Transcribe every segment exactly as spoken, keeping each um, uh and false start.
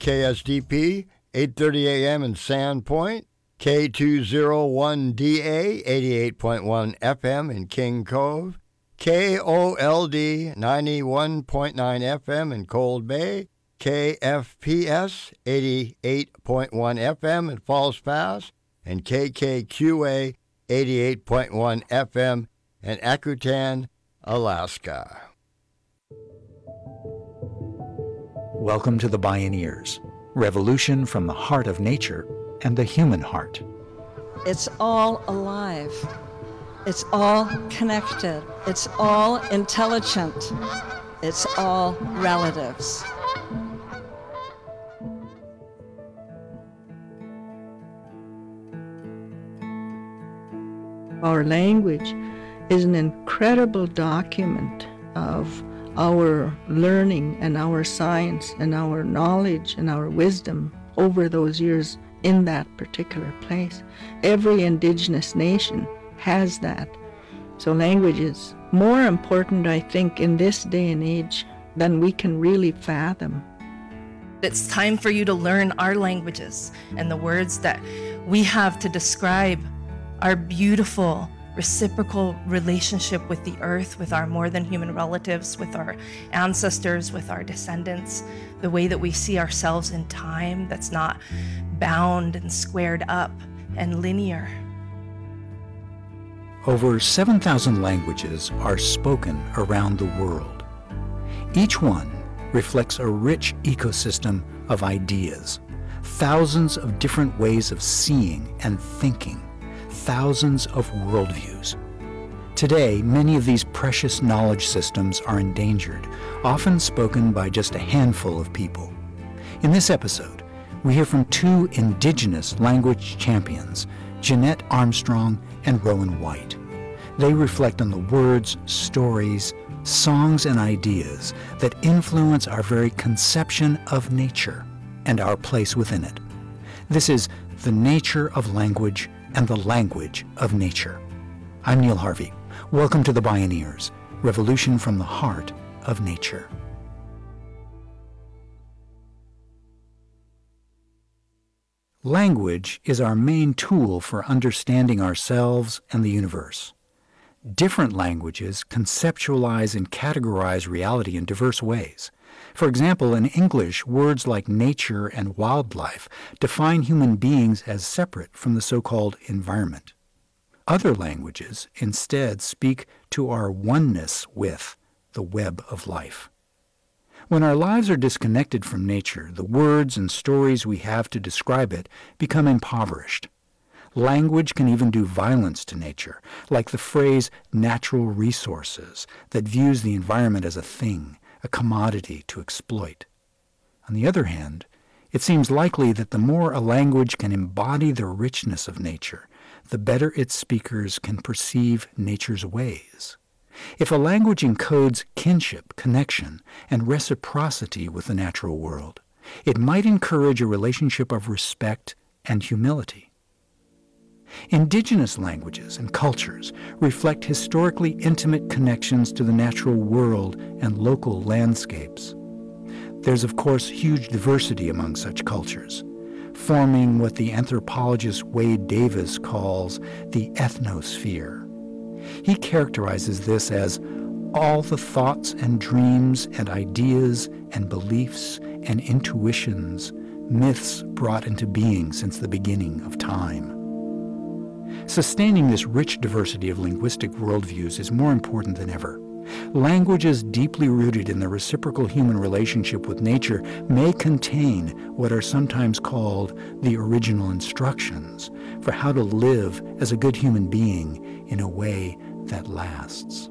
K S D P, eight thirty A M in Sandpoint, K two oh one D A, eighty-eight point one F M in King Cove, K O L D, ninety-one point nine F M in Cold Bay, K F P S, eighty-eight point one F M in Falls Pass, and K K Q A, eighty-eight point one F M in Akutan, Alaska. Welcome to the Bioneers, revolution from the heart of nature and the human heart. It's all alive. It's all connected. It's all intelligent. It's all relatives. Our language is an incredible document of our learning and our science and our knowledge and our wisdom over those years in that particular place. Every indigenous nation has that. So language is more important, I think, in this day and age than we can really fathom. It's time for you to learn our languages and the words that we have to describe our beautiful reciprocal relationship with the earth, with our more than human relatives, with our ancestors, with our descendants, the way that we see ourselves in time that's not bound and squared up and linear. Over seven thousand languages are spoken around the world. Each one reflects a rich ecosystem of ideas, thousands of different ways of seeing and thinking, thousands of worldviews. Today, many of these precious knowledge systems are endangered, often spoken by just a handful of people. In this episode, we hear from two indigenous language champions, Jeanette Armstrong and Rowan White. They reflect on the words, stories, songs, and ideas that influence our very conception of nature and our place within it. This is The Nature of Language and the Language of Nature. I'm Neil Harvey. Welcome to the Bioneers, revolution from the heart of nature. Language is our main tool for understanding ourselves and the universe. Different languages conceptualize and categorize reality in diverse ways. For example, in English, words like nature and wildlife define human beings as separate from the so-called environment. Other languages instead speak to our oneness with the web of life. When our lives are disconnected from nature, the words and stories we have to describe it become impoverished. Language can even do violence to nature, like the phrase natural resources that views the environment as a thing, a commodity to exploit. On the other hand, it seems likely that the more a language can embody the richness of nature, the better its speakers can perceive nature's ways. If a language encodes kinship, connection, and reciprocity with the natural world, it might encourage a relationship of respect and humility. Indigenous languages and cultures reflect historically intimate connections to the natural world and local landscapes. There's, of course, huge diversity among such cultures, forming what the anthropologist Wade Davis calls the ethnosphere. He characterizes this as all the thoughts and dreams and ideas and beliefs and intuitions, myths brought into being since the beginning of time. Sustaining this rich diversity of linguistic worldviews is more important than ever. Languages deeply rooted in the reciprocal human relationship with nature may contain what are sometimes called the original instructions for how to live as a good human being in a way that lasts.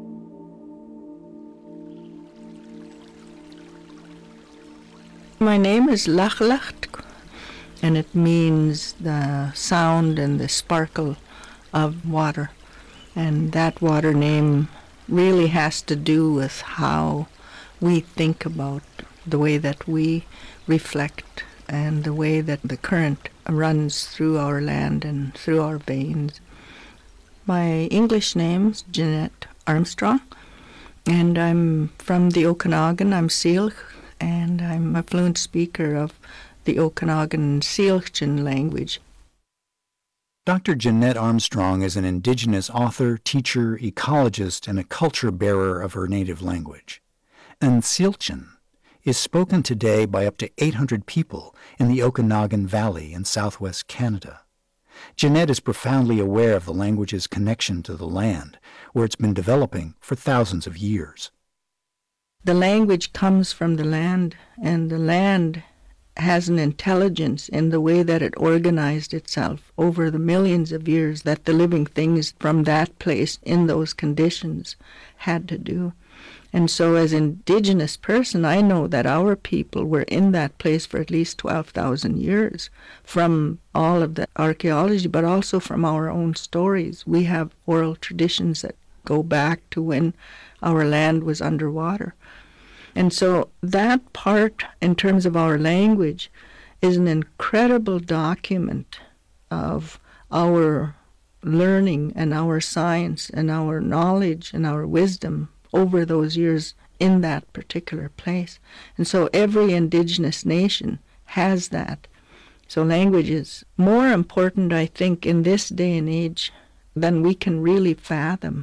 My name is Lachlacht, and it means the sound and the sparkle of water. And that water name really has to do with how we think about the way that we reflect and the way that the current runs through our land and through our veins. My English name's Jeanette Armstrong, and I'm from the Okanagan. I'm Syilx, and I'm a fluent speaker of the Okanagan and Syilxan language. Doctor Jeanette Armstrong is an Indigenous author, teacher, ecologist, and a culture bearer of her native language. And Syilxan is spoken today by up to eight hundred people in the Okanagan Valley in southwest Canada. Jeanette is profoundly aware of the language's connection to the land, where it's been developing for thousands of years. The language comes from the land, and the land has an intelligence in the way that it organized itself over the millions of years that the living things from that place in those conditions had to do. And so as an Indigenous person, I know that our people were in that place for at least twelve thousand years from all of the archaeology, but also from our own stories. We have oral traditions that go back to when our land was underwater. And so that part, in terms of our language, is an incredible document of our learning and our science and our knowledge and our wisdom over those years in that particular place. And so every Indigenous nation has that. So language is more important, I think, in this day and age than we can really fathom.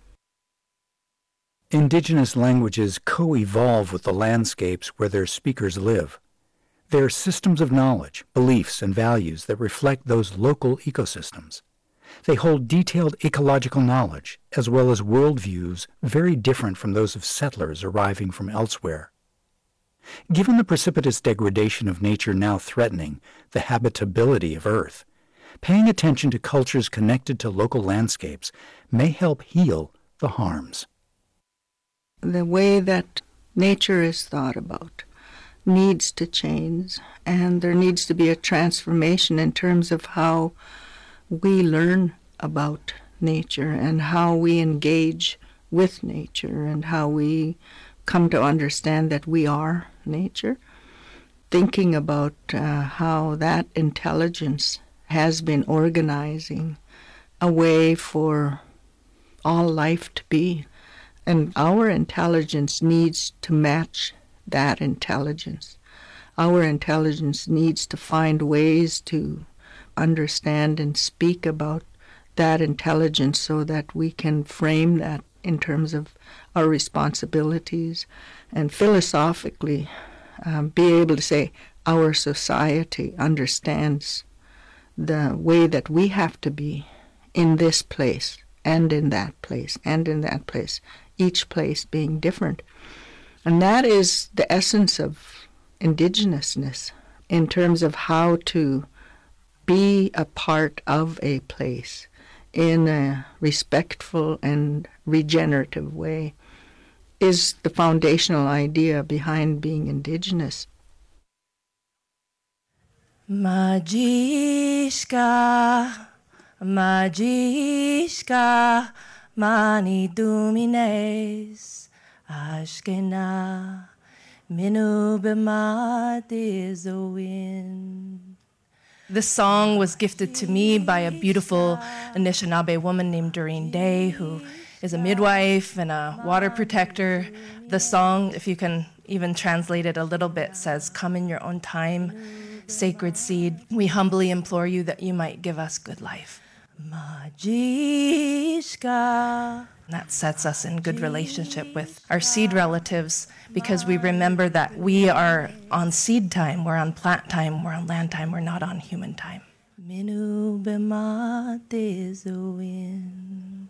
Indigenous languages co-evolve with the landscapes where their speakers live. They are systems of knowledge, beliefs, and values that reflect those local ecosystems. They hold detailed ecological knowledge, as well as worldviews very different from those of settlers arriving from elsewhere. Given the precipitous degradation of nature now threatening the habitability of Earth, paying attention to cultures connected to local landscapes may help heal the harms. The way that nature is thought about needs to change, and there needs to be a transformation in terms of how we learn about nature and how we engage with nature and how we come to understand that we are nature. Thinking about uh, how that intelligence has been organizing a way for all life to be. And our intelligence needs to match that intelligence. Our intelligence needs to find ways to understand and speak about that intelligence so that we can frame that in terms of our responsibilities and philosophically um, be able to say our society understands the way that we have to be in this place and in that place and in that place, each place being different. And that is the essence of indigenousness in terms of how to be a part of a place in a respectful and regenerative way is the foundational idea behind being indigenous. Majishka, Majishka, Mani Dumines, Ashkena, Minu B'mat is the wind. This song was gifted to me by a beautiful Anishinaabe woman named Doreen Day, who is a midwife and a water protector. The song, if you can even translate it a little bit, says, "Come in your own time, sacred seed. We humbly implore you that you might give us good life." Majishka. That sets us in good relationship with our seed relatives because we remember that we are on seed time, we're on plant time, we're on land time, we're not on human time. Minu B'mat is the wind.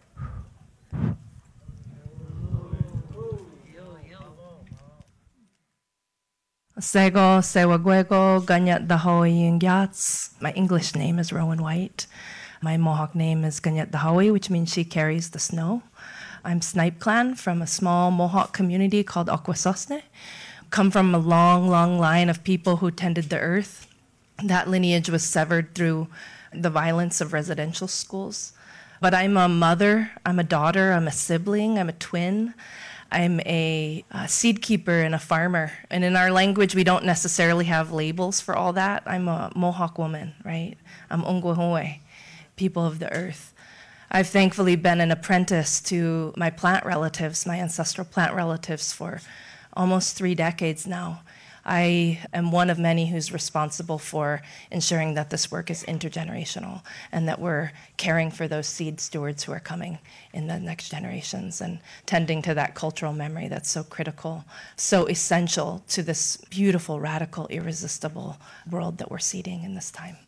Sego Sewagwego Ganyat Dahoy Yats. My English name is Rowan White. My Mohawk name is Ganyat Dahoy, which means she carries the snow. I'm Snipe Clan from a small Mohawk community called Akwesasne. Come from a long, long line of people who tended the earth. That lineage was severed through the violence of residential schools. But I'm a mother, I'm a daughter, I'm a sibling, I'm a twin. I'm a, a seed keeper and a farmer. And in our language, we don't necessarily have labels for all that. I'm a Mohawk woman, right? I'm Ongwehoe, people of the earth. I've thankfully been an apprentice to my plant relatives, my ancestral plant relatives, for almost three decades now. I am one of many who's responsible for ensuring that this work is intergenerational and that we're caring for those seed stewards who are coming in the next generations and tending to that cultural memory that's so critical, so essential to this beautiful, radical, irresistible world that we're seeding in this time.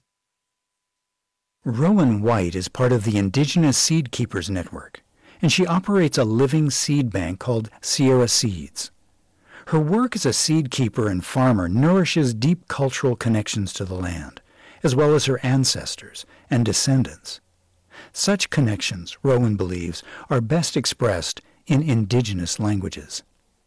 Rowan White is part of the Indigenous Seed Keepers Network, and she operates a living seed bank called Sierra Seeds. Her work as a seed keeper and farmer nourishes deep cultural connections to the land, as well as her ancestors and descendants. Such connections, Rowan believes, are best expressed in Indigenous languages.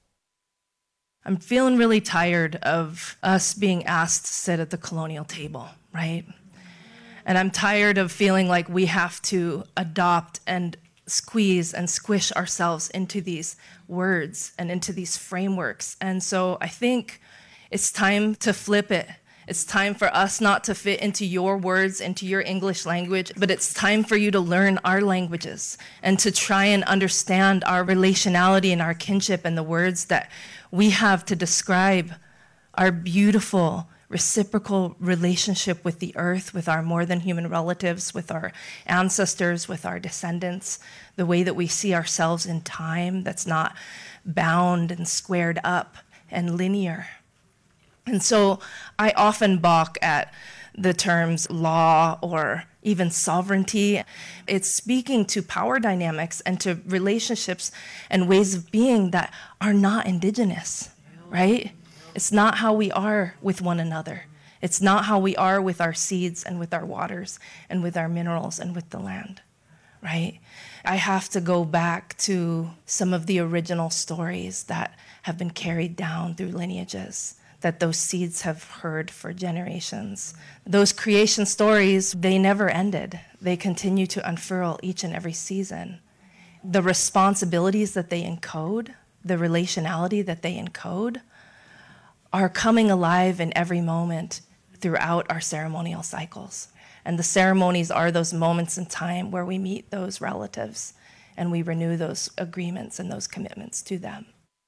I'm feeling really tired of us being asked to sit at the colonial table, right? And I'm tired of feeling like we have to adopt and squeeze and squish ourselves into these words and into these frameworks. And so I think it's time to flip it. It's time for us not to fit into your words, into your English language, but it's time for you to learn our languages and to try and understand our relationality and our kinship and the words that we have to describe our beautiful reciprocal relationship with the earth, with our more than human relatives, with our ancestors, with our descendants, the way that we see ourselves in time that's not bound and squared up and linear. And so I often balk at the terms law or even sovereignty. It's speaking to power dynamics and to relationships and ways of being that are not indigenous, right? It's not how we are with one another. It's not how we are with our seeds and with our waters and with our minerals and with the land, right? I have to go back to some of the original stories that have been carried down through lineages, that those seeds have heard for generations. Those creation stories, they never ended. They continue to unfurl each and every season. The responsibilities that they encode, the relationality that they encode, are coming alive in every moment throughout our ceremonial cycles. And the ceremonies are those moments in time where we meet those relatives and we renew those agreements and those commitments to them.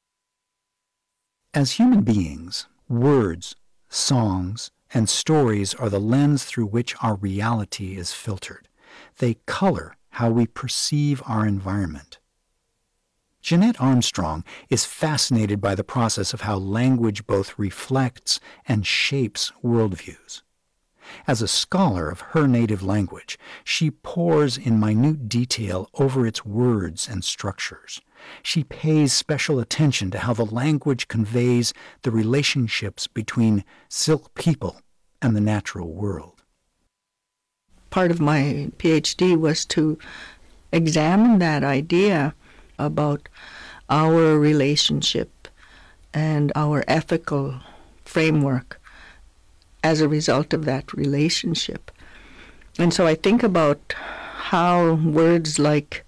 As human beings, words, songs, and stories are the lens through which our reality is filtered. They color how we perceive our environment. Jeanette Armstrong is fascinated by the process of how language both reflects and shapes worldviews. As a scholar of her native language, she pores in minute detail over its words and structures. She pays special attention to how the language conveys the relationships between Syilx people and the natural world. Part of my PhD was to examine that idea about our relationship and our ethical framework as a result of that relationship. And so I think about how words like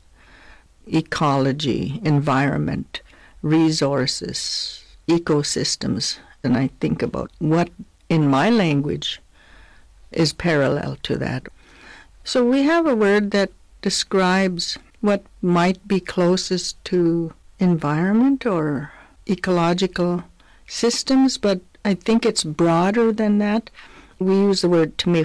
ecology, environment, resources, ecosystems, and I think about what in my language is parallel to that. So we have a word that describes what might be closest to environment or ecological systems, but I think it's broader than that. We use the word Tmih,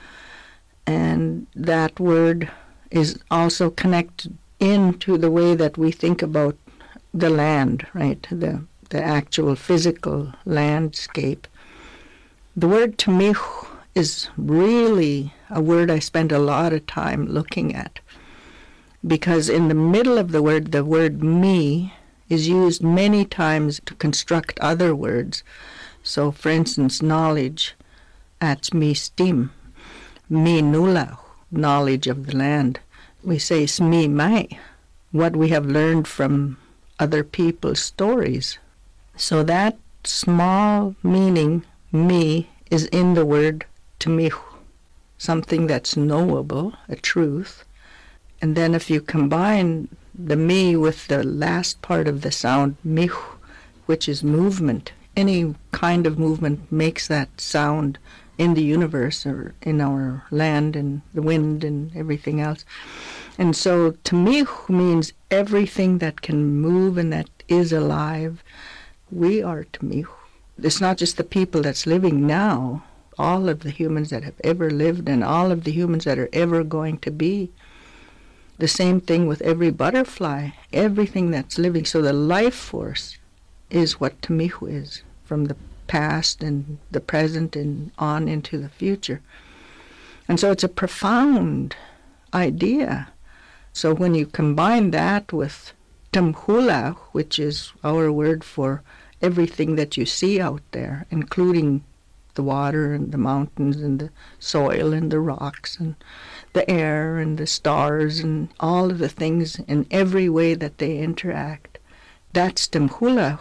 and that word is also connected into the way that we think about the land, right? The the actual physical landscape. The word Tmih is really a word I spend a lot of time looking at, because in the middle of the word, the word me is used many times to construct other words. So, for instance, knowledge, at me stim, me nula, knowledge of the land. We say smi mai, what we have learned from other people's stories. So that small meaning, me, is in the word Tmih, something that's knowable, a truth. And then if you combine the me with the last part of the sound, mih, which is movement, any kind of movement makes that sound in the universe or in our land and the wind and everything else. And so Tmih means everything that can move and that is alive. We are Tamihu. It's not just the people that's living now, all of the humans that have ever lived and all of the humans that are ever going to be. The same thing with every butterfly, everything that's living. So the life force is what Tamihu is, from the past and the present and on into the future. And so it's a profound idea. So when you combine that with Tamhula, which is our word for everything that you see out there, including the water and the mountains and the soil and the rocks and the air and the stars and all of the things in every way that they interact, that's Tamhula.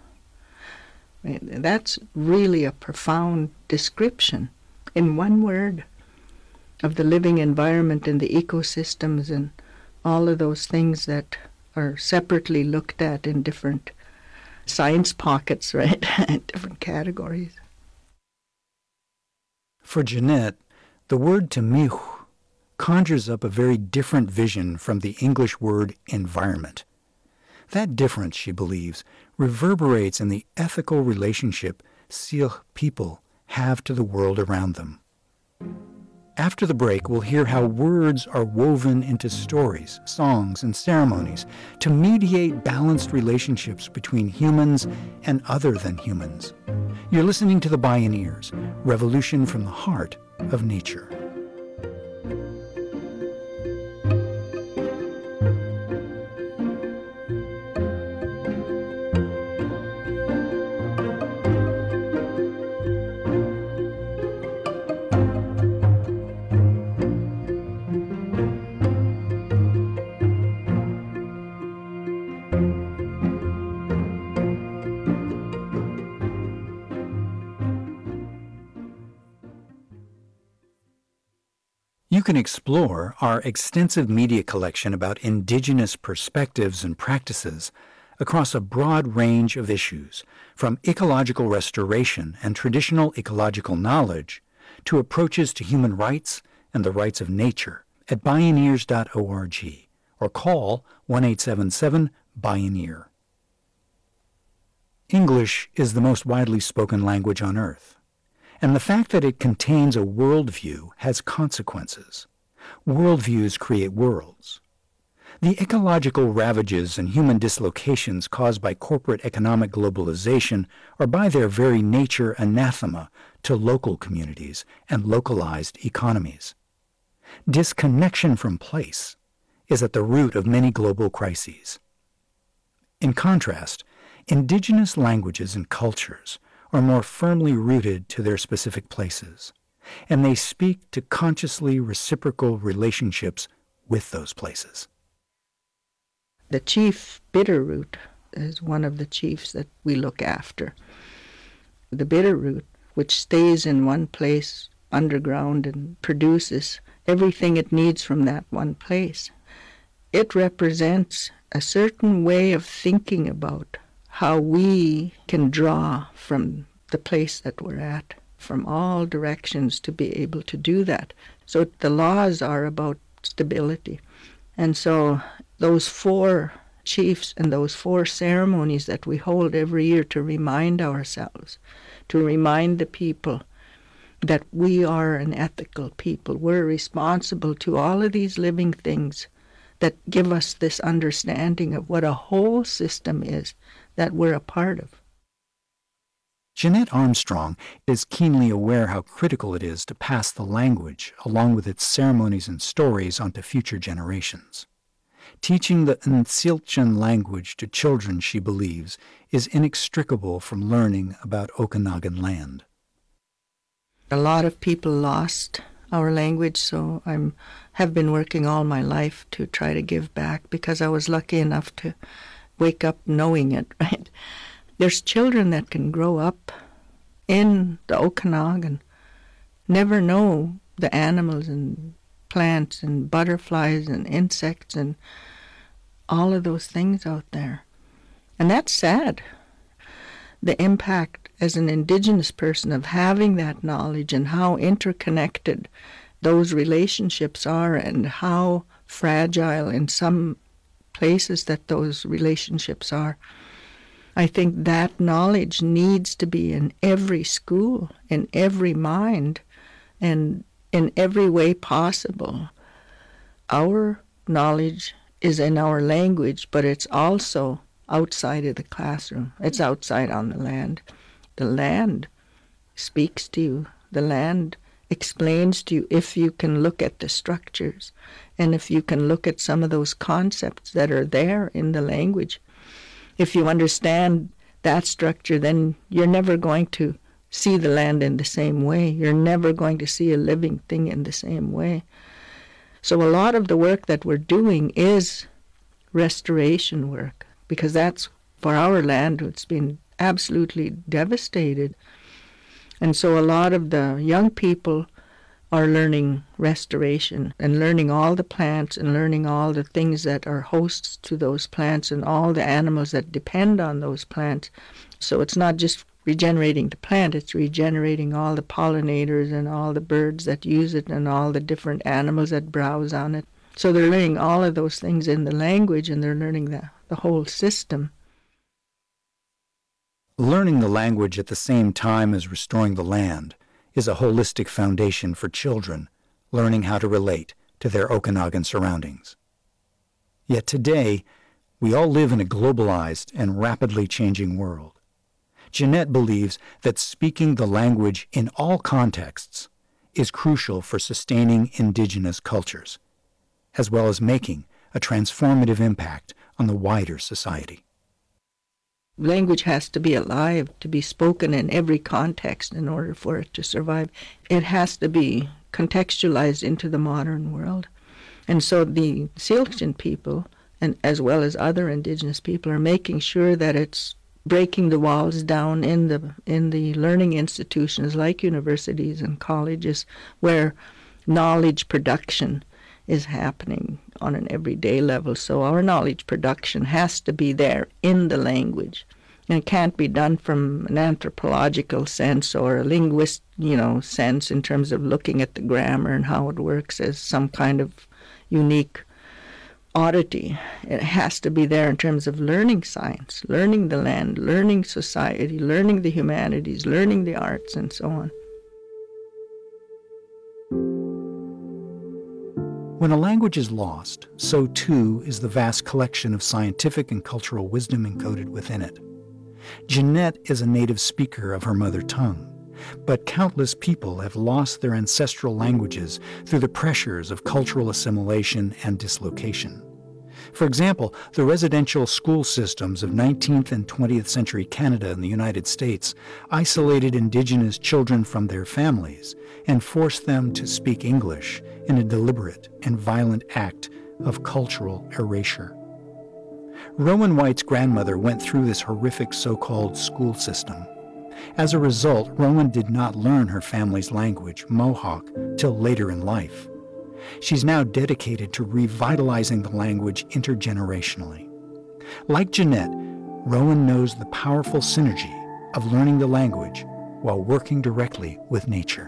That's really a profound description in one word of the living environment and the ecosystems and all of those things that are separately looked at in different science pockets, right? Different categories. For Jeanette, the word Tamihu conjures up a very different vision from the English word environment. That difference, she believes, reverberates in the ethical relationship Syilx people have to the world around them. After the break, we'll hear how words are woven into stories, songs, and ceremonies to mediate balanced relationships between humans and other than humans. You're listening to The Bioneers, Revolution from the Heart of Nature. You can explore our extensive media collection about indigenous perspectives and practices across a broad range of issues, from ecological restoration and traditional ecological knowledge to approaches to human rights and the rights of nature at bioneers dot org or call one eight seven seven Bioneer. English is the most widely spoken language on Earth. And the fact that it contains a worldview has consequences. Worldviews create worlds. The ecological ravages and human dislocations caused by corporate economic globalization are by their very nature anathema to local communities and localized economies. Disconnection from place is at the root of many global crises. In contrast, indigenous languages and cultures are more firmly rooted to their specific places, and they speak to consciously reciprocal relationships with those places. The chief Bitterroot is one of the chiefs that we look after. The Bitterroot, which stays in one place underground and produces everything it needs from that one place, it represents a certain way of thinking about how we can draw from the place that we're at, from all directions, to be able to do that. So the laws are about stability. And so those four chiefs and those four ceremonies that we hold every year to remind ourselves, to remind the people that we are an ethical people. We're responsible to all of these living things that give us this understanding of what a whole system is that we're a part of. Jeanette Armstrong is keenly aware how critical it is to pass the language, along with its ceremonies and stories, onto future generations. Teaching the Ntsiltchan language to children, she believes, is inextricable from learning about Okanagan land. A lot of people lost our language, so I have been working all my life to try to give back, because I was lucky enough to wake up knowing it, right? There's children that can grow up in the Okanagan, never know the animals and plants and butterflies and insects and all of those things out there. And that's sad. The impact as an Indigenous person of having that knowledge and how interconnected those relationships are and how fragile in some places that those relationships are. I think that knowledge needs to be in every school, in every mind, and in every way possible. Our knowledge is in our language, but it's also outside of the classroom. It's outside on the land. The land speaks to you. The land explains to you if you can look at the structures and if you can look at some of those concepts that are there in the language. If you understand that structure, then you're never going to see the land in the same way. You're never going to see a living thing in the same way. So a lot of the work that we're doing is restoration work, because that's for our land. It's been absolutely devastated. And so a lot of the young people are learning restoration and learning all the plants and learning all the things that are hosts to those plants and all the animals that depend on those plants. So it's not just regenerating the plant, it's regenerating all the pollinators and all the birds that use it and all the different animals that browse on it. So they're learning all of those things in the language, and they're learning the, the whole system. Learning the language at the same time as restoring the land is a holistic foundation for children learning how to relate to their Okanagan surroundings. Yet today, we all live in a globalized and rapidly changing world. Jeanette believes that speaking the language in all contexts is crucial for sustaining indigenous cultures, as well as making a transformative impact on the wider society. Language has to be alive, to be spoken in every context in order for it to survive. It has to be contextualized into the modern world. And so the Tsilhqot'in people, and as well as other indigenous people, are making sure that it's breaking the walls down in the in the learning institutions like universities and colleges, where knowledge production is happening on an everyday level. So our knowledge production has to be there in the language. And it can't be done from an anthropological sense or a linguist, you know, sense in terms of looking at the grammar and how it works as some kind of unique oddity. It has to be there in terms of learning science, learning the land, learning society, learning the humanities, learning the arts, and so on. When a language is lost, so too is the vast collection of scientific and cultural wisdom encoded within it. Jeanette is a native speaker of her mother tongue, but countless people have lost their ancestral languages through the pressures of cultural assimilation and dislocation. For example, the residential school systems of nineteenth and twentieth century Canada and the United States isolated Indigenous children from their families and forced them to speak English in a deliberate and violent act of cultural erasure. Rowan White's grandmother went through this horrific so-called school system. As a result, Rowan did not learn her family's language, Mohawk, till later in life. She's now dedicated to revitalizing the language intergenerationally. Like Jeanette, Rowan knows the powerful synergy of learning the language while working directly with nature.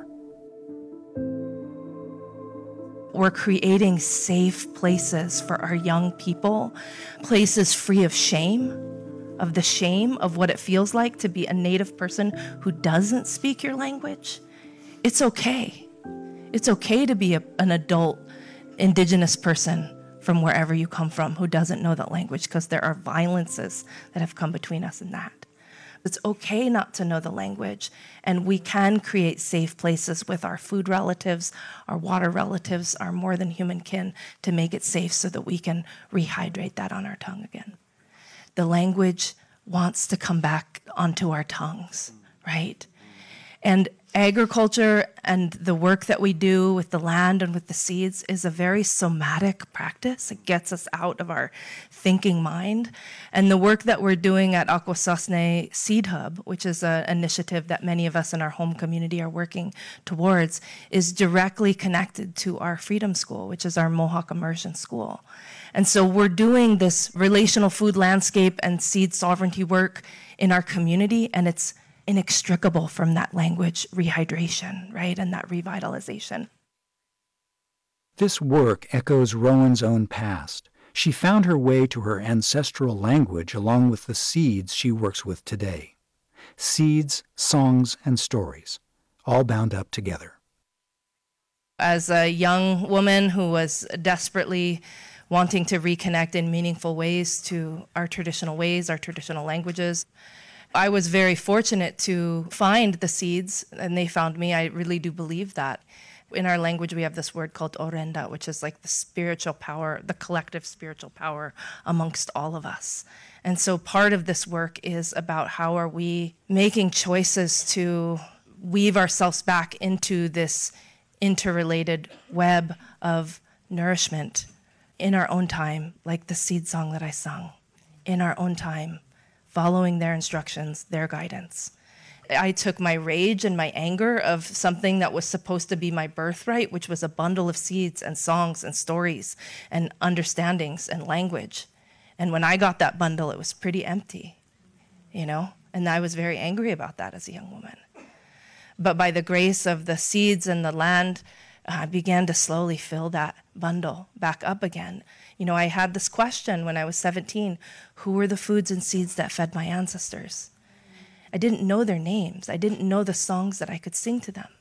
We're creating safe places for our young people, places free of shame, of the shame of what it feels like to be a Native person who doesn't speak your language. It's okay. It's okay to be a, an adult Indigenous person from wherever you come from who doesn't know that language, because there are violences that have come between us and that. It's okay not to know the language, and we can create safe places with our food relatives, our water relatives, our more than human kin to make it safe so that we can rehydrate that on our tongue again. The language wants to come back onto our tongues, right? And agriculture and the work that we do with the land and with the seeds is a very somatic practice. It gets us out of our thinking mind. And the work that we're doing at Akwesasne Seed Hub, which is an initiative that many of us in our home community are working towards, is directly connected to our Freedom School, which is our Mohawk immersion school. And so we're doing this relational food landscape and seed sovereignty work in our community, and it's inextricable from that language rehydration, right, and that revitalization. This work echoes Rowan's own past. She found her way to her ancestral language along with the seeds she works with today. Seeds, songs, and stories, all bound up together. As a young woman who was desperately wanting to reconnect in meaningful ways to our traditional ways, our traditional languages, I was very fortunate to find the seeds, and they found me. I really do believe that. In our language, we have this word called orenda, which is like the spiritual power, the collective spiritual power amongst all of us. And so part of this work is about how are we making choices to weave ourselves back into this interrelated web of nourishment in our own time, like the seed song that I sung, in our own time, following their instructions, their guidance. I took my rage and my anger of something that was supposed to be my birthright, which was a bundle of seeds and songs and stories and understandings and language. And when I got that bundle, it was pretty empty, you know? And I was very angry about that as a young woman. But by the grace of the seeds and the land, I began to slowly fill that bundle back up again. You know, I had this question when I was seventeen, who were the foods and seeds that fed my ancestors? I didn't know their names. I didn't know the songs that I could sing to them.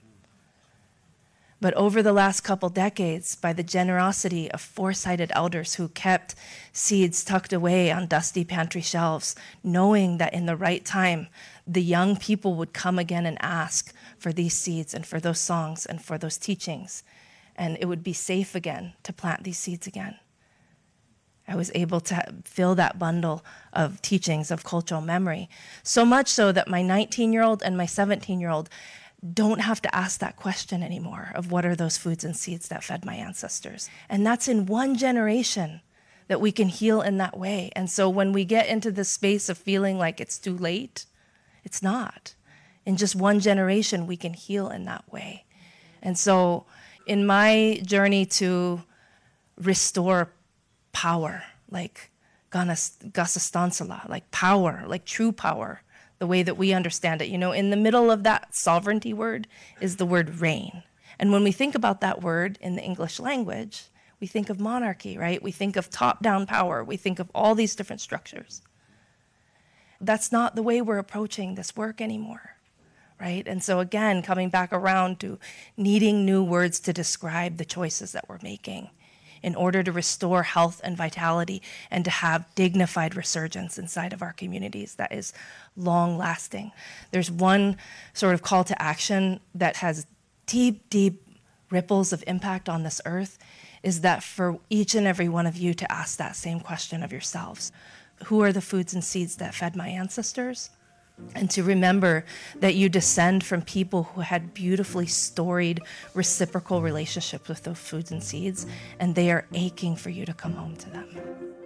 But over the last couple decades, by the generosity of foresighted elders who kept seeds tucked away on dusty pantry shelves, knowing that in the right time, the young people would come again and ask for these seeds and for those songs and for those teachings, and it would be safe again to plant these seeds again. I was able to fill that bundle of teachings of cultural memory, so much so that my nineteen-year-old and my seventeen-year-old don't have to ask that question anymore of what are those foods and seeds that fed my ancestors. And that's in one generation that we can heal in that way. And so when we get into this space of feeling like it's too late, it's not. In just one generation, we can heal in that way. And so in my journey to restore power, like Gasastansala, like power, like true power, the way that we understand it. You know, in the middle of that sovereignty word is the word reign. And when we think about that word in the English language, we think of monarchy, right? We think of top-down power. We think of all these different structures. That's not the way we're approaching this work anymore, right? And so again, coming back around to needing new words to describe the choices that we're making in order to restore health and vitality and to have dignified resurgence inside of our communities that is long-lasting. There's one sort of call to action that has deep, deep ripples of impact on this earth, is that for each and every one of you to ask that same question of yourselves. Who are the foods and seeds that fed my ancestors? And to remember that you descend from people who had beautifully storied reciprocal relationships with those foods and seeds, and they are aching for you to come home to them.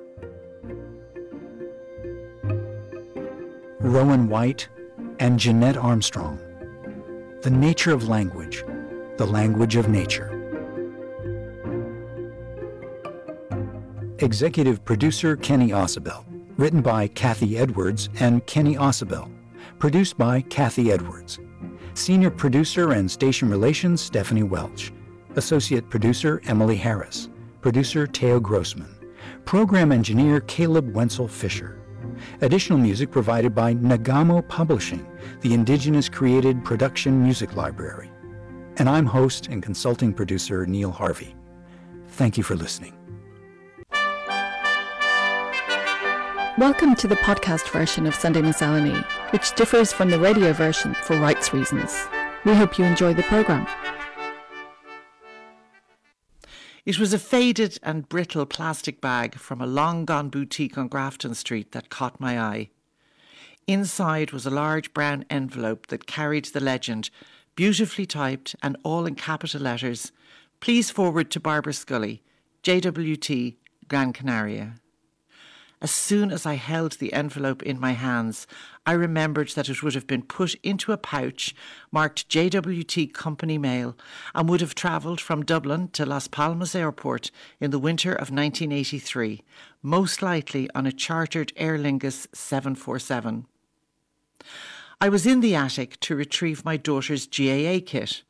Rowan White and Jeanette Armstrong. The Nature of Language, the Language of Nature. Executive producer Kenny Ausubel. Written by Kathy Edwards and Kenny Ausubel. Produced by Kathy Edwards. Senior producer and station relations Stephanie Welch. Associate producer Emily Harris. Producer Teo Grossman. Program engineer Caleb Wenzel Fisher. Additional music provided by Nagamo Publishing, the Indigenous-created production music library. And I'm host and consulting producer Neil Harvey. Thank you for listening. Welcome to the podcast version of Sunday Miscellany, which differs from the radio version for rights reasons. We hope you enjoy the programme. It was a faded and brittle plastic bag from a long-gone boutique on Grafton Street that caught my eye. Inside was a large brown envelope that carried the legend, beautifully typed and all in capital letters, "Please forward to Barbara Scully, J W T, Gran Canaria." As soon as I held the envelope in my hands, I remembered that it would have been put into a pouch marked J W T Company Mail and would have travelled from Dublin to Las Palmas Airport in the winter of nineteen eighty-three, most likely on a chartered Aer Lingus seven forty-seven. I was in the attic to retrieve my daughter's G A A kit,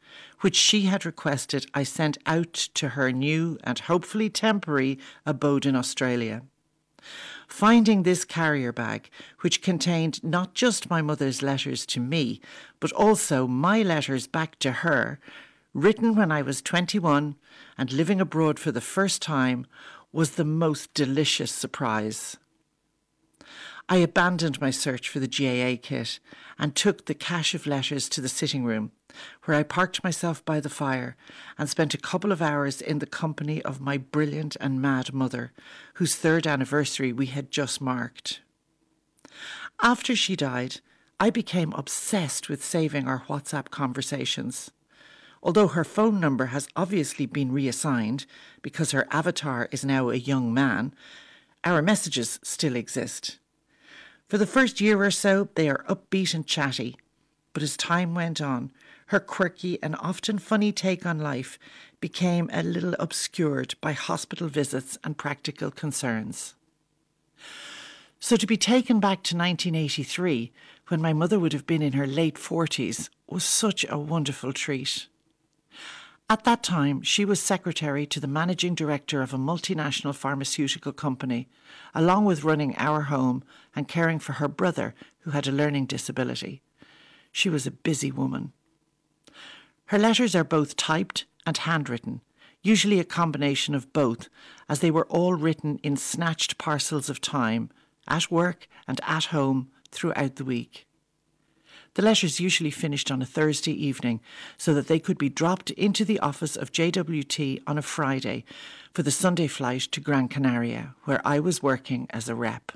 which she had requested I sent out to her new and hopefully temporary abode in Australia. Finding this carrier bag, which contained not just my mother's letters to me, but also my letters back to her, written when I was twenty-one and living abroad for the first time, was the most delicious surprise. I abandoned my search for the G A A kit and took the cache of letters to the sitting room, where I parked myself by the fire and spent a couple of hours in the company of my brilliant and mad mother, whose third anniversary we had just marked. After she died, I became obsessed with saving our WhatsApp conversations. Although her phone number has obviously been reassigned because her avatar is now a young man, our messages still exist. For the first year or so, they are upbeat and chatty, but as time went on, her quirky and often funny take on life became a little obscured by hospital visits and practical concerns. So to be taken back to nineteen eighty-three, when my mother would have been in her late forties, was such a wonderful treat. At that time, she was secretary to the managing director of a multinational pharmaceutical company, along with running our home and caring for her brother, who had a learning disability. She was a busy woman. Her letters are both typed and handwritten, usually a combination of both, as they were all written in snatched parcels of time, at work and at home throughout the week. The letters usually finished on a Thursday evening so that they could be dropped into the office of J W T on a Friday for the Sunday flight to Gran Canaria, where I was working as a rep.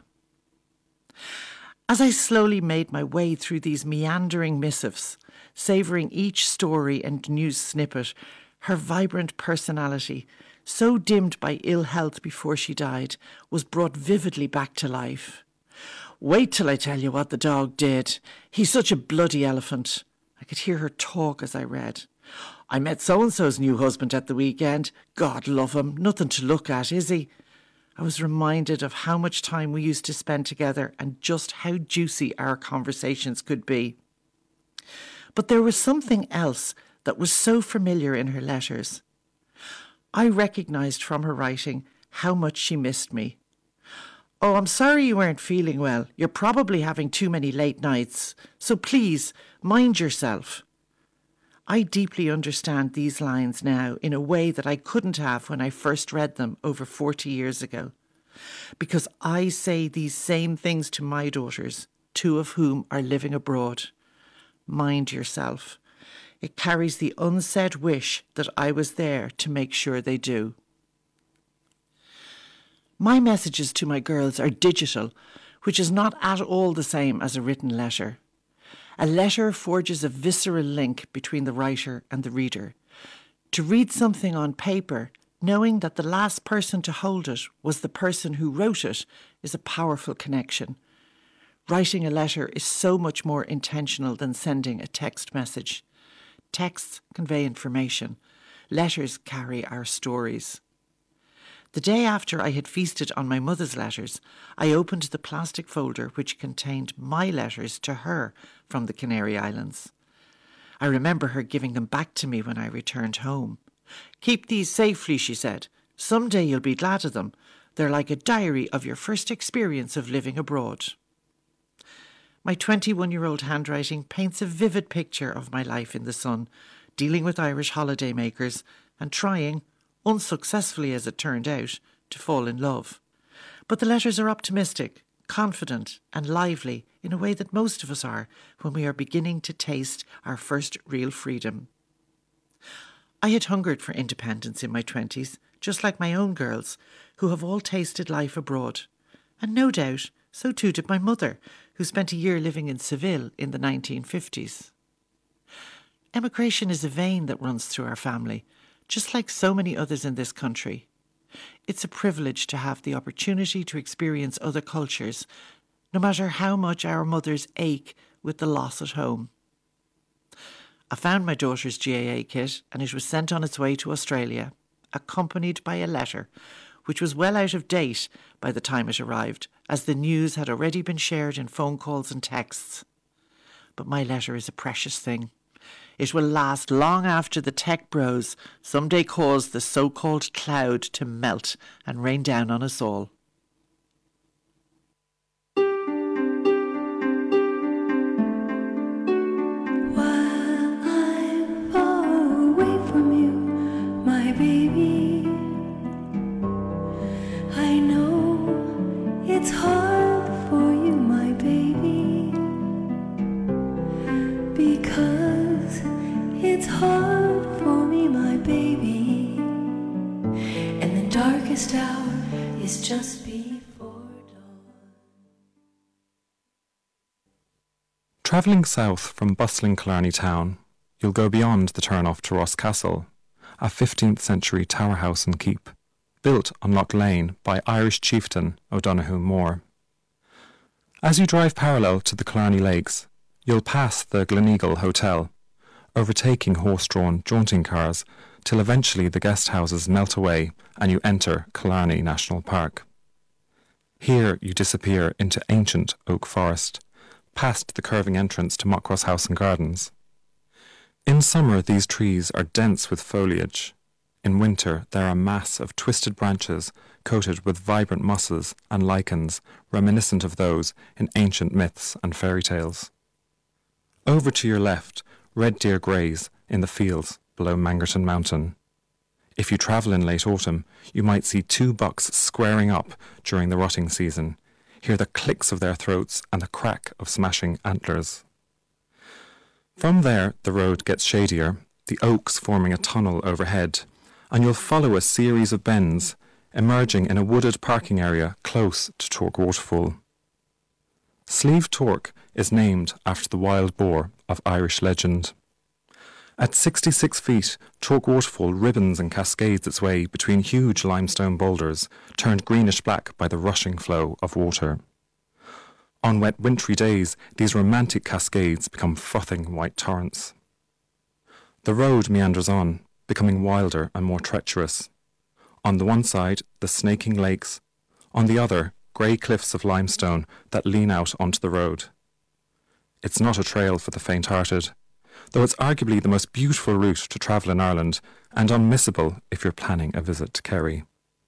As I slowly made my way through these meandering missives, savouring each story and news snippet, her vibrant personality, so dimmed by ill health before she died, was brought vividly back to life. "Wait till I tell you what the dog did. He's such a bloody elephant." I could hear her talk as I read. "I met so-and-so's new husband at the weekend. God love him, nothing to look at, is he?" I was reminded of how much time we used to spend together and just how juicy our conversations could be. But there was something else that was so familiar in her letters. I recognised from her writing how much she missed me. "Oh, I'm sorry you weren't feeling well. You're probably having too many late nights. So please, mind yourself." I deeply understand these lines now in a way that I couldn't have when I first read them over forty years ago. Because I say these same things to my daughters, two of whom are living abroad. Mind yourself. It carries the unsaid wish that I was there to make sure they do. My messages to my girls are digital, which is not at all the same as a written letter. A letter forges a visceral link between the writer and the reader. To read something on paper, knowing that the last person to hold it was the person who wrote it, is a powerful connection. Writing a letter is so much more intentional than sending a text message. Texts convey information. Letters carry our stories. The day after I had feasted on my mother's letters, I opened the plastic folder which contained my letters to her from the Canary Islands. I remember her giving them back to me when I returned home. "Keep these safely," she said. "Someday you'll be glad of them. They're like a diary of your first experience of living abroad." My twenty-one-year-old handwriting paints a vivid picture of my life in the sun, dealing with Irish holidaymakers and trying, unsuccessfully as it turned out, to fall in love. But the letters are optimistic, confident and lively in a way that most of us are when we are beginning to taste our first real freedom. I had hungered for independence in my twenties, just like my own girls, who have all tasted life abroad. And no doubt, so too did my mother, who spent a year living in Seville in the nineteen fifties. Emigration is a vein that runs through our family, just like so many others in this country. It's a privilege to have the opportunity to experience other cultures, no matter how much our mothers ache with the loss at home. I found my daughter's G A A kit and it was sent on its way to Australia, accompanied by a letter, which was well out of date by the time it arrived, as the news had already been shared in phone calls and texts. But my letter is a precious thing. It will last long after the tech bros someday cause the so-called cloud to melt and rain down on us all. It's hard for you, my baby, because it's hard for me, my baby, and the darkest hour is just before dawn. Travelling south from bustling Killarney town, you'll go beyond the turn-off to Ross Castle, a fifteenth century tower house and keep, built on Loch Lane by Irish chieftain O'Donoghue Moore. As you drive parallel to the Killarney Lakes, you'll pass the Gleneagle Hotel, overtaking horse-drawn jaunting cars till eventually the guest houses melt away and you enter Killarney National Park. Here you disappear into ancient oak forest, past the curving entrance to Mockross House and Gardens. In summer these trees are dense with foliage. In winter, they're a mass of twisted branches coated with vibrant mosses and lichens reminiscent of those in ancient myths and fairy tales. Over to your left, red deer graze in the fields below Mangerton Mountain. If you travel in late autumn, you might see two bucks squaring up during the rutting season, hear the clicks of their throats and the crack of smashing antlers. From there, the road gets shadier, the oaks forming a tunnel overhead, and you'll follow a series of bends, emerging in a wooded parking area close to Tork Waterfall. Slieve Tork is named after the wild boar of Irish legend. At sixty-six feet, Tork Waterfall ribbons and cascades its way between huge limestone boulders, turned greenish-black by the rushing flow of water. On wet wintry days, these romantic cascades become frothing white torrents. The road meanders on, becoming wilder and more treacherous. On the one side, the snaking lakes. On the other, grey cliffs of limestone that lean out onto the road. It's not a trail for the faint-hearted, though it's arguably the most beautiful route to travel in Ireland and unmissable if you're planning a visit to Kerry.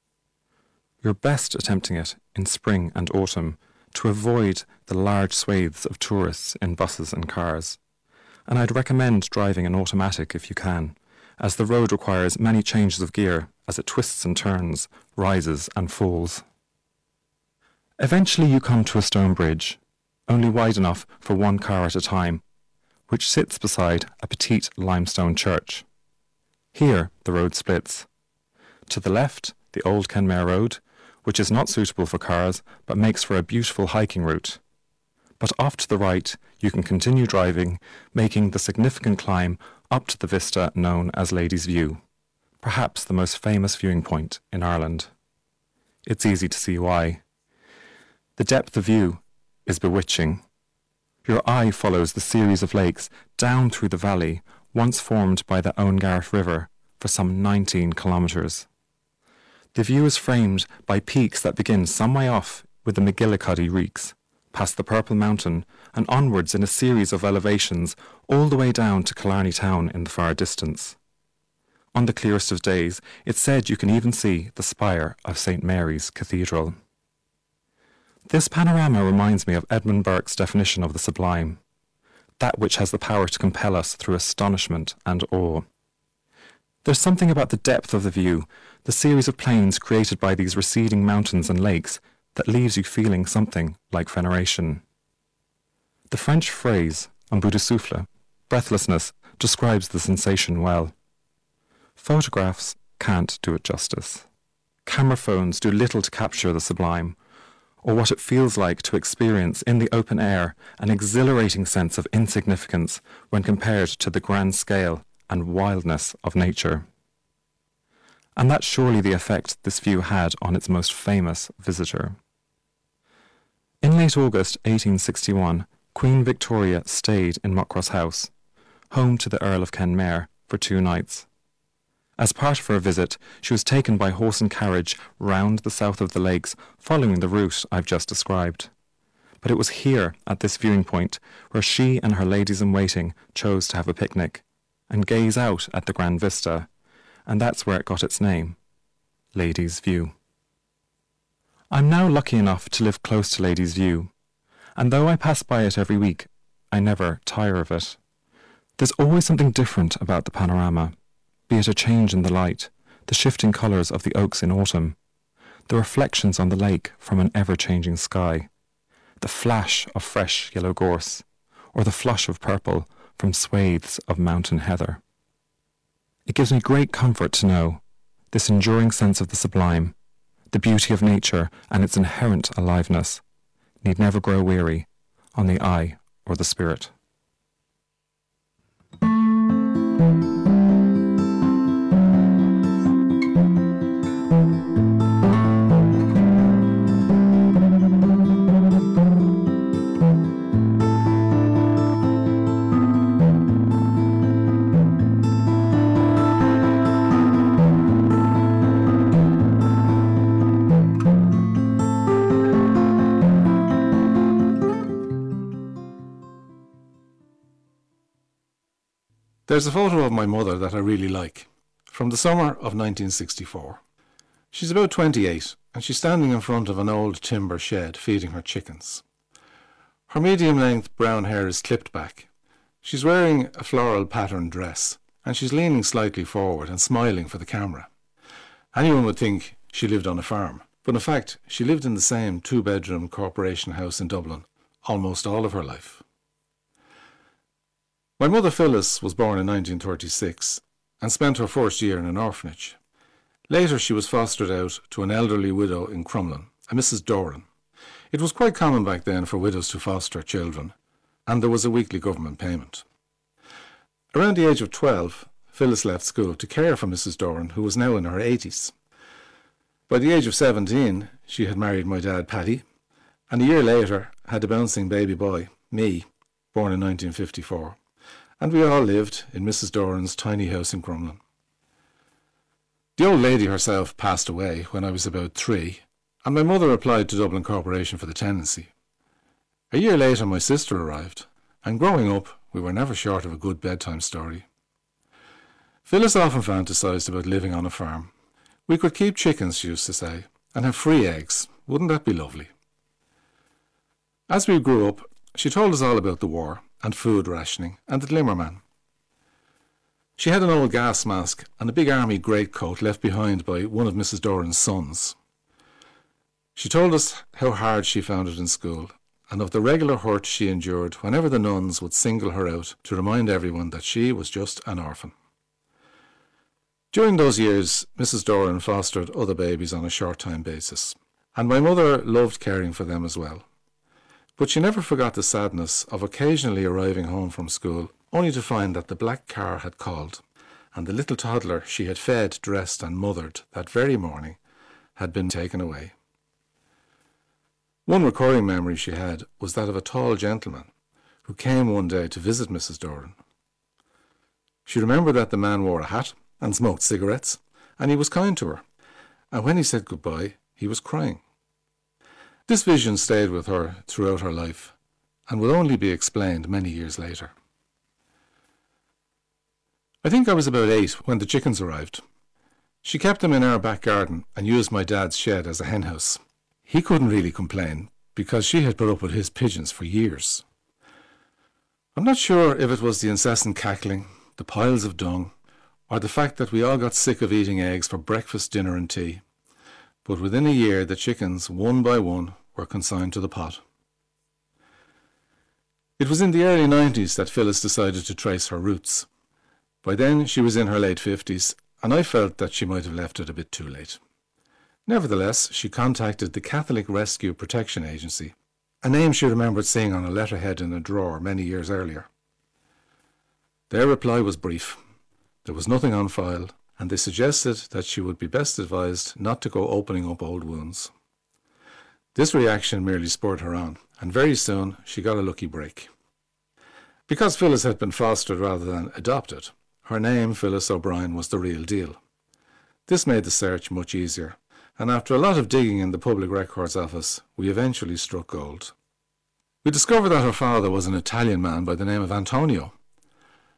You're best attempting it in spring and autumn to avoid the large swathes of tourists in buses and cars, and I'd recommend driving an automatic if you can, as the road requires many changes of gear as it twists and turns, rises and falls. Eventually you come to a stone bridge, only wide enough for one car at a time, which sits beside a petite limestone church. Here the road splits. To the left, the Old Kenmare Road, which is not suitable for cars but makes for a beautiful hiking route. But off to the right, you can continue driving, making the significant climb up to the vista known as Ladies' View, perhaps the most famous viewing point in Ireland. It's easy to see why. The depth of view is bewitching. Your eye follows the series of lakes down through the valley, once formed by the Owengarth River, for some nineteen kilometres. The view is framed by peaks that begin some way off with the McGillicuddy Reeks, past the Purple Mountain, and onwards in a series of elevations all the way down to Killarney town in the far distance. On the clearest of days, it's said you can even see the spire of Saint Mary's Cathedral. This panorama reminds me of Edmund Burke's definition of the sublime, that which has the power to compel us through astonishment and awe. There's something about the depth of the view, the series of plains created by these receding mountains and lakes, that leaves you feeling something like veneration. The French phrase, un bout de souffle, breathlessness, describes the sensation well. Photographs can't do it justice. Camera phones do little to capture the sublime, or what it feels like to experience in the open air an exhilarating sense of insignificance when compared to the grand scale and wildness of nature. And that's surely the effect this view had on its most famous visitor. In late August eighteen sixty-one, Queen Victoria stayed in Mockross House, home to the Earl of Kenmare, for two nights. As part of her visit, she was taken by horse and carriage round the south of the lakes, following the route I've just described. But it was here, at this viewing point, where she and her ladies-in-waiting chose to have a picnic, and gaze out at the grand vista, and that's where it got its name, Lady's View. I'm now lucky enough to live close to Lady's View, and though I pass by it every week, I never tire of it. There's always something different about the panorama, be it a change in the light, the shifting colours of the oaks in autumn, the reflections on the lake from an ever-changing sky, the flash of fresh yellow gorse, or the flush of purple from swathes of mountain heather. It gives me great comfort to know this enduring sense of the sublime, the beauty of nature and its inherent aliveness, need never grow weary on the eye or the spirit. There's a photo of my mother that I really like, from the summer of nineteen sixty-four. She's about twenty-eight, and she's standing in front of an old timber shed feeding her chickens. Her medium-length brown hair is clipped back. She's wearing a floral patterned dress, and she's leaning slightly forward and smiling for the camera. Anyone would think she lived on a farm, but in fact she lived in the same two-bedroom corporation house in Dublin almost all of her life. My mother Phyllis was born in nineteen thirty-six and spent her first year in an orphanage. Later she was fostered out to an elderly widow in Crumlin, a Missus Doran. It was quite common back then for widows to foster children, and there was a weekly government payment. Around the age of twelve, Phyllis left school to care for Missus Doran, who was now in her eighties. By the age of seventeen, she had married my dad, Paddy, and a year later had a bouncing baby boy, me, born in nineteen fifty-four. And we all lived in Missus Doran's tiny house in Crumlin. The old lady herself passed away when I was about three, and my mother applied to Dublin Corporation for the tenancy. A year later my sister arrived, and growing up we were never short of a good bedtime story. Phyllis often fantasised about living on a farm. We could keep chickens, she used to say, and have free eggs. Wouldn't that be lovely? As we grew up, she told us all about the war, and food rationing, and the Glimmerman. She had an old gas mask and a big army greatcoat left behind by one of Missus Doran's sons. She told us how hard she found it in school, and of the regular hurt she endured whenever the nuns would single her out to remind everyone that she was just an orphan. During those years, Missus Doran fostered other babies on a short-time basis, and my mother loved caring for them as well. But she never forgot the sadness of occasionally arriving home from school only to find that the black car had called, and the little toddler she had fed, dressed and mothered that very morning had been taken away. One recurring memory she had was that of a tall gentleman who came one day to visit Missus Doran. She remembered that the man wore a hat and smoked cigarettes, and he was kind to her, and when he said goodbye, he was crying. This vision stayed with her throughout her life and will only be explained many years later. I think I was about eight when the chickens arrived. She kept them in our back garden and used my dad's shed as a henhouse. He couldn't really complain because she had put up with his pigeons for years. I'm not sure if it was the incessant cackling, the piles of dung, or the fact that we all got sick of eating eggs for breakfast, dinner and tea. But within a year the chickens, one by one, were consigned to the pot. It was in the early nineties that Phyllis decided to trace her roots. By then she was in her late fifties, and I felt that she might have left it a bit too late. Nevertheless, she contacted the Catholic Rescue Protection Agency, a name she remembered seeing on a letterhead in a drawer many years earlier. Their reply was brief. There was nothing on file, and they suggested that she would be best advised not to go opening up old wounds. This reaction merely spurred her on, and very soon she got a lucky break. Because Phyllis had been fostered rather than adopted, her name, Phyllis O'Brien, was the real deal. This made the search much easier, and after a lot of digging in the Public Records Office, we eventually struck gold. We discovered that her father was an Italian man by the name of Antonio,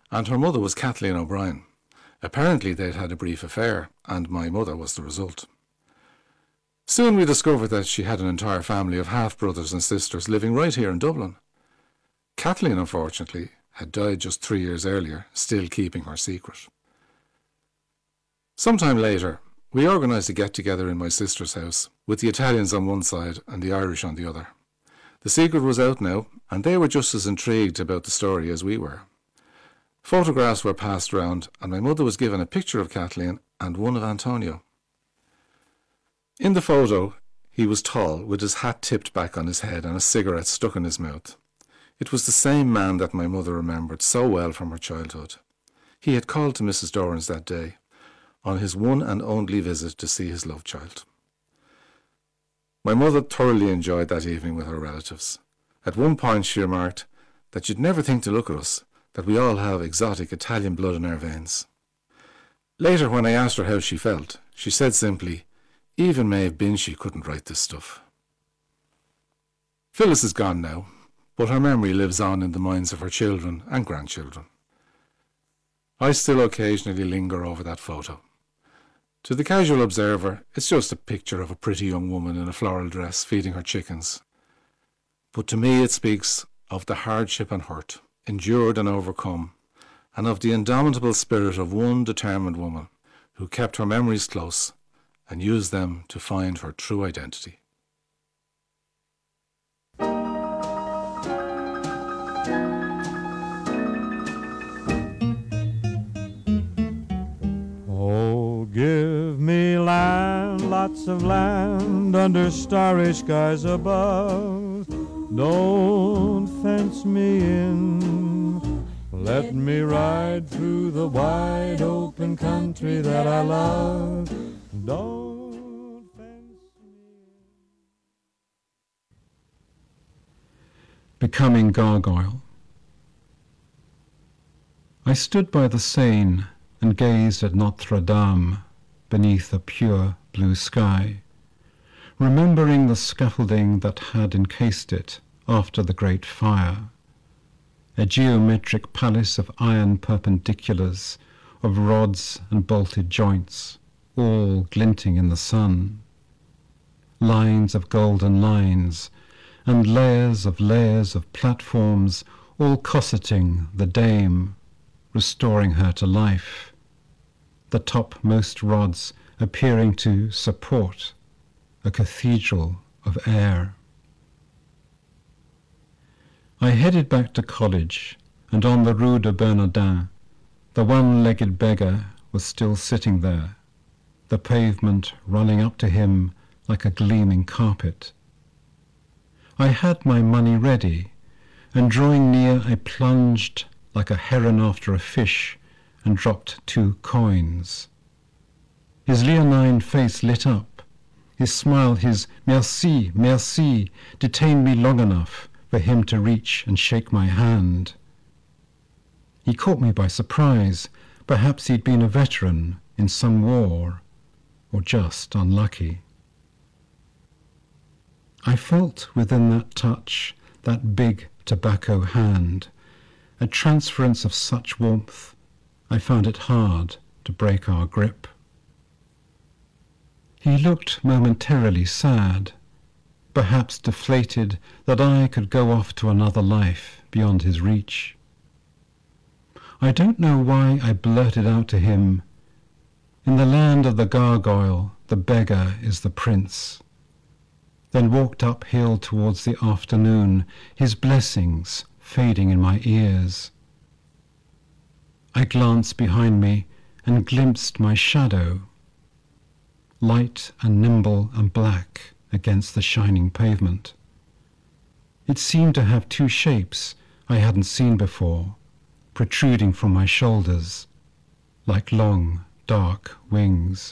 and her mother was Kathleen O'Brien. Apparently they'd had a brief affair, and my mother was the result. Soon we discovered that she had an entire family of half-brothers and sisters living right here in Dublin. Kathleen, unfortunately, had died just three years earlier, still keeping her secret. Sometime later, we organised a get-together in my sister's house, with the Italians on one side and the Irish on the other. The secret was out now, and they were just as intrigued about the story as we were. Photographs were passed round, and my mother was given a picture of Kathleen and one of Antonio. In the photo, he was tall, with his hat tipped back on his head and a cigarette stuck in his mouth. It was the same man that my mother remembered so well from her childhood. He had called to Missus Doran's that day, on his one and only visit to see his love child. My mother thoroughly enjoyed that evening with her relatives. At one point she remarked that you'd never think to look at us, that we all have exotic Italian blood in our veins. Later, when I asked her how she felt, she said simply, "Even Maeve Binchy couldn't write this stuff." Phyllis is gone now, but her memory lives on in the minds of her children and grandchildren. I still occasionally linger over that photo. To the casual observer, it's just a picture of a pretty young woman in a floral dress feeding her chickens. But to me it speaks of the hardship and hurt, endured and overcome, and of the indomitable spirit of one determined woman who kept her memories close and used them to find her true identity. Oh, give me land, lots of land under starry skies above. Don't fence me in. Let me ride through the wide open country that I love. Don't fence me in. Becoming Gargoyle. I stood by the Seine and gazed at Notre Dame beneath a pure blue sky, remembering the scaffolding that had encased it after the Great Fire, a geometric palace of iron perpendiculars, of rods and bolted joints, all glinting in the sun, lines of golden lines, and layers of layers of platforms, all cosseting the dame, restoring her to life, the topmost rods appearing to support a cathedral of air. I headed back to college, and on the Rue de Bernardin, the one-legged beggar was still sitting there, the pavement running up to him like a gleaming carpet. I had my money ready, and drawing near I plunged like a heron after a fish and dropped two coins. His leonine face lit up. His smile, his merci, merci, detained me long enough for him to reach and shake my hand. He caught me by surprise. Perhaps he'd been a veteran in some war, or just unlucky. I felt within that touch, that big tobacco hand, a transference of such warmth, I found it hard to break our grip. He looked momentarily sad, perhaps deflated that I could go off to another life beyond his reach. I don't know why I blurted out to him, "In the land of the gargoyle, the beggar is the prince," then walked uphill towards the afternoon, his blessings fading in my ears. I glanced behind me and glimpsed my shadow, light and nimble and black against the shining pavement. It seemed to have two shapes I hadn't seen before, protruding from my shoulders, like long, dark wings.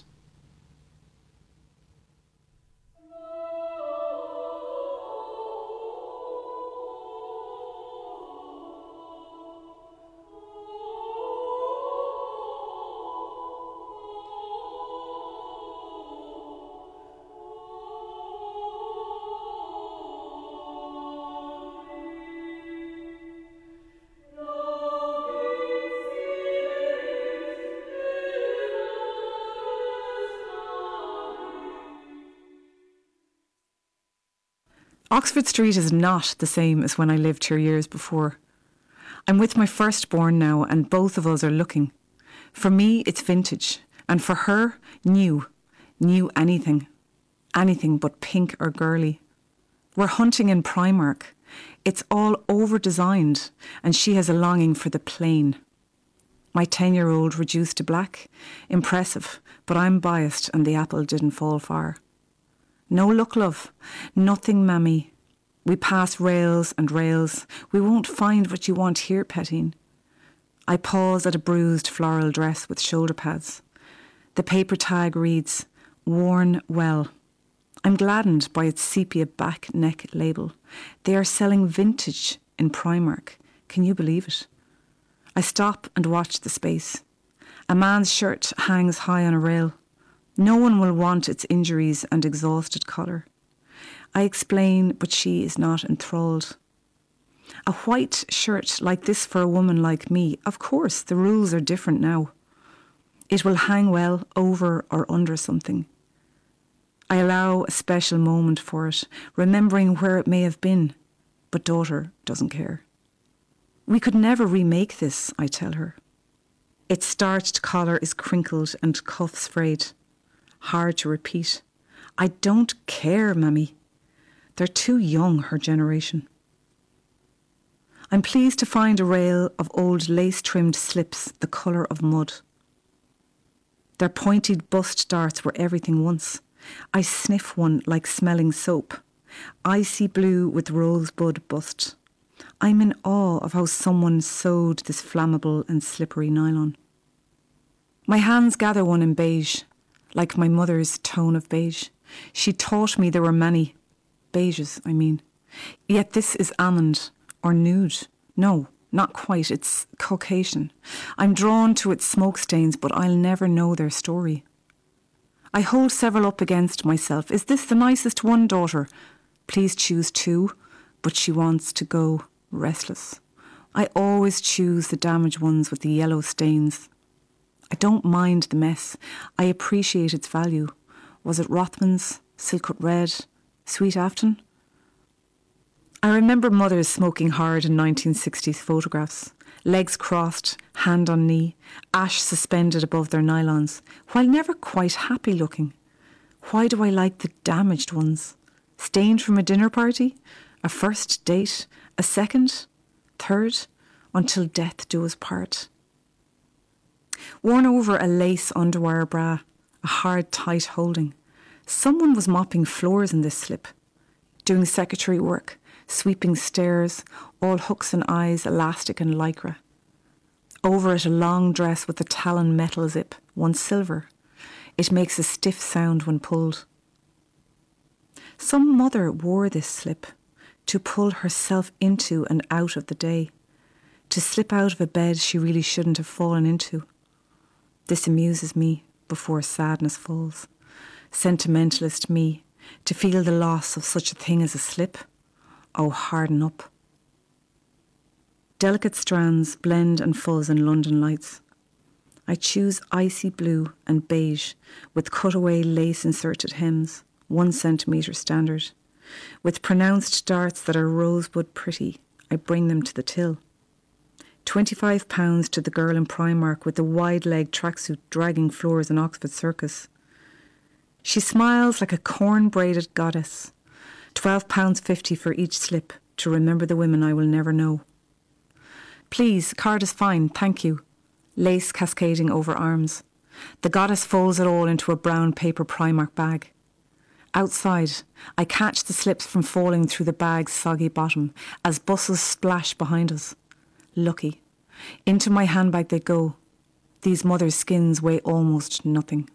Oxford Street is not the same as when I lived here years before. I'm with my firstborn now, and both of us are looking. For me, it's vintage, and for her, new. New anything. Anything but pink or girly. We're hunting in Primark. It's all over-designed, and she has a longing for the plain. My ten-year-old reduced to black. Impressive, but I'm biased and the apple didn't fall far. No luck, love. Nothing, mammy. We pass rails and rails. We won't find what you want here, Pettine. I pause at a bruised floral dress with shoulder pads. The paper tag reads, worn well. I'm gladdened by its sepia back neck label. They are selling vintage in Primark. Can you believe it? I stop and watch the space. A man's shirt hangs high on a rail. No one will want its injuries and exhausted colour. I explain, but she is not enthralled. A white shirt like this for a woman like me, of course, the rules are different now. It will hang well over or under something. I allow a special moment for it, remembering where it may have been, but daughter doesn't care. We could never remake this, I tell her. Its starched collar is crinkled and cuffs frayed. Hard to repeat. I don't care, mammy. They're too young, her generation. I'm pleased to find a rail of old lace-trimmed slips, the colour of mud. Their pointed bust darts were everything once. I sniff one like smelling soap. Icy blue with rosebud bust. I'm in awe of how someone sewed this flammable and slippery nylon. My hands gather one in beige, like my mother's tone of beige. She taught me there were many. Beiges, I mean. Yet this is almond, or nude. No, not quite, it's Caucasian. I'm drawn to its smoke stains, but I'll never know their story. I hold several up against myself. Is this the nicest one, daughter? Please choose two, but she wants to go restless. I always choose the damaged ones with the yellow stains. I don't mind the mess. I appreciate its value. Was it Rothman's, Silkwood Red, Sweet Afton? I remember mothers smoking hard in nineteen sixties photographs. Legs crossed, hand on knee, ash suspended above their nylons, while never quite happy looking. Why do I like the damaged ones? Stained from a dinner party? A first date? A second? Third? Until death do us part. Worn over a lace underwire bra, a hard, tight holding. Someone was mopping floors in this slip, doing secretary work, sweeping stairs, all hooks and eyes, elastic and lycra. Over it a long dress with a talon metal zip, one silver. It makes a stiff sound when pulled. Some mother wore this slip to pull herself into and out of the day, to slip out of a bed she really shouldn't have fallen into. This amuses me before sadness falls. Sentimentalist me, to feel the loss of such a thing as a slip. Oh, harden up. Delicate strands blend and fuzz in London lights. I choose icy blue and beige with cutaway lace-inserted hems, one centimetre standard. With pronounced darts that are rosebud pretty, I bring them to the till. Twenty-five pounds to the girl in Primark with the wide-legged tracksuit dragging floors in Oxford Circus. She smiles like a corn-braided goddess. Twelve pounds fifty for each slip to remember the women I will never know. Please, card is fine, thank you. Lace cascading over arms. The goddess folds it all into a brown paper Primark bag. Outside, I catch the slips from falling through the bag's soggy bottom as buses splash behind us. Lucky. Into my handbag they go. These mothers' skins weigh almost nothing.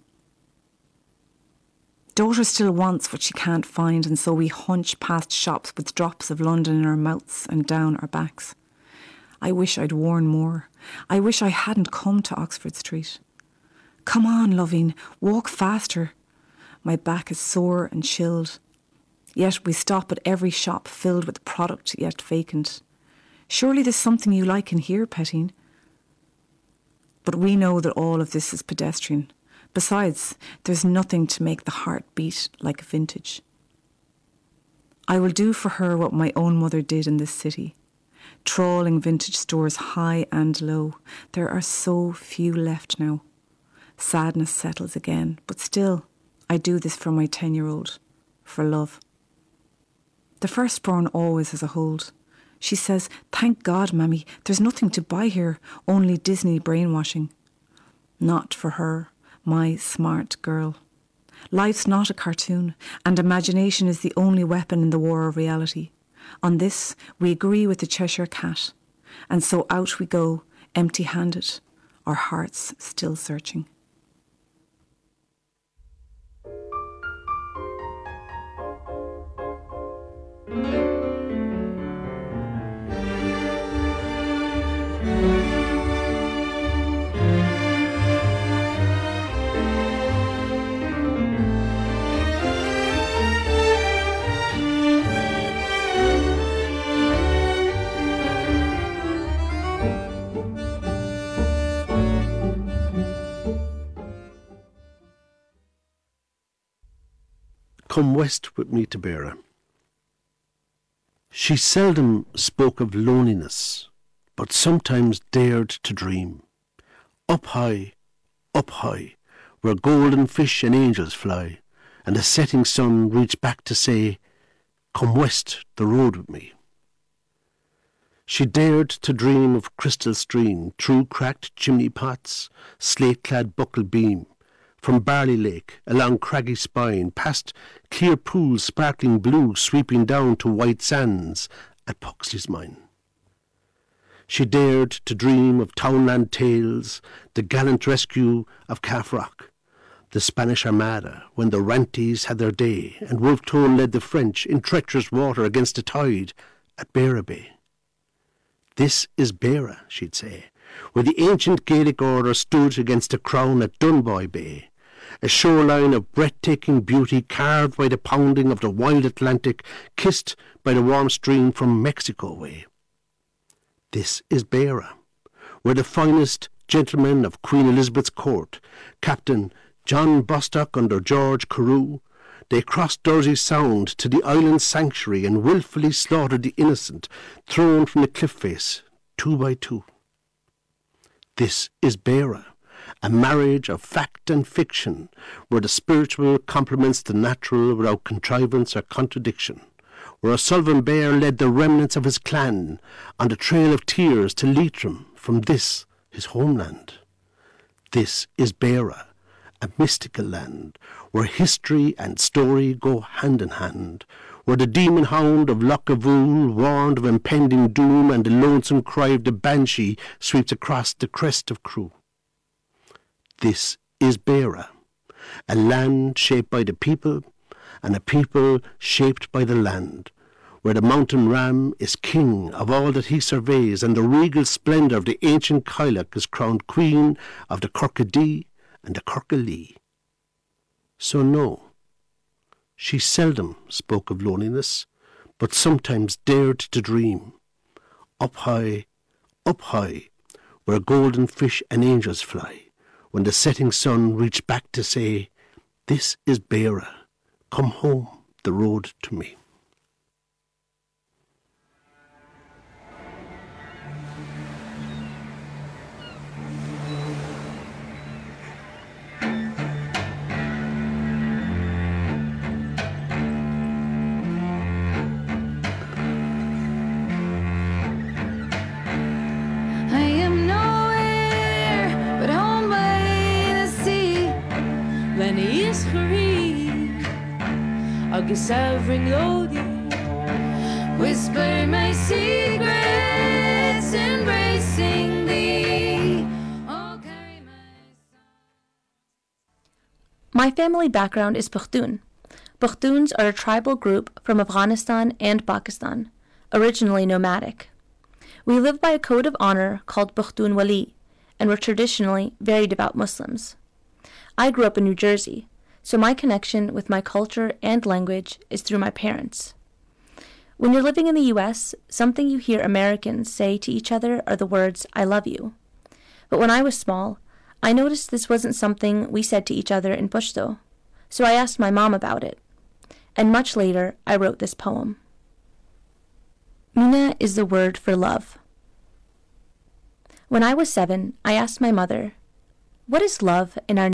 Daughter still wants what she can't find, and so we hunch past shops with drops of London in our mouths and down our backs. I wish I'd worn more. I wish I hadn't come to Oxford Street. Come on, loving, walk faster. My back is sore and chilled. Yet we stop at every shop filled with product yet vacant. Surely there's something you like in here, Pettine. But we know that all of this is pedestrian. Besides, there's nothing to make the heart beat like vintage. I will do for her what my own mother did in this city. Trawling vintage stores high and low. There are so few left now. Sadness settles again, but still, I do this for my ten-year-old, for love. The firstborn always has a hold. She says, "Thank God, Mammy, there's nothing to buy here, only Disney brainwashing." Not for her, my smart girl. Life's not a cartoon, and imagination is the only weapon in the war of reality. On this, we agree with the Cheshire Cat, and so out we go, empty-handed, our hearts still searching. Come west with me to Beara. She seldom spoke of loneliness, but sometimes dared to dream. Up high, up high, where golden fish and angels fly, and the setting sun reached back to say, "Come west the road with me." She dared to dream of crystal stream, through cracked chimney pots, slate-clad buckle beam, from Barley Lake, along craggy spine, past clear pools sparkling blue, sweeping down to white sands at Puxley's mine. She dared to dream of townland tales, the gallant rescue of Calf Rock, the Spanish Armada, when the Ranties had their day, and Wolfe Tone led the French in treacherous water against the tide at Beara Bay. "This is Beara," she'd say, where the ancient Gaelic order stood against the crown at Dunboy Bay, a shoreline of breathtaking beauty carved by the pounding of the wild Atlantic, kissed by the warm stream from Mexico way. This is Beara, where the finest gentlemen of Queen Elizabeth's court, Captain John Bostock under George Carew, they crossed Dursey Sound to the island sanctuary and wilfully slaughtered the innocent, thrown from the cliff face, two by two. This is Beara, a marriage of fact and fiction, where the spiritual complements the natural without contrivance or contradiction, where O'Sullivan Bear led the remnants of his clan on the trail of tears to Leitrim from this, his homeland. This is Beara, a mystical land, where history and story go hand in hand, where the demon hound of Lochavool, warned of impending doom, and the lonesome cry of the banshee sweeps across the crest of Crewe. This is Beara, a land shaped by the people, and a people shaped by the land, where the mountain ram is king of all that he surveys, and the regal splendour of the ancient Cailleach is crowned queen of the Kirkcaldy and the Kirkcallee. So no, she seldom spoke of loneliness, but sometimes dared to dream. Up high, up high, where golden fish and angels fly, when the setting sun reached back to say, "This is Beara, come home the road to me." Agus every lodi, whisper my secrets, embracing thee. Oh, carry my My family background is Pakhtun. Pakhtuns are a tribal group from Afghanistan and Pakistan, originally nomadic. We live by a code of honor called Pakhtun Wali, and were traditionally very devout Muslims. I grew up in New Jersey, so my connection with my culture and language is through my parents. When you're living in the U S, something you hear Americans say to each other are the words, "I love you." But when I was small, I noticed this wasn't something we said to each other in Pashto, so I asked my mom about it. and much later I wrote this poem. Mina is the word for love. When I was seven, I asked my mother, "What is love in our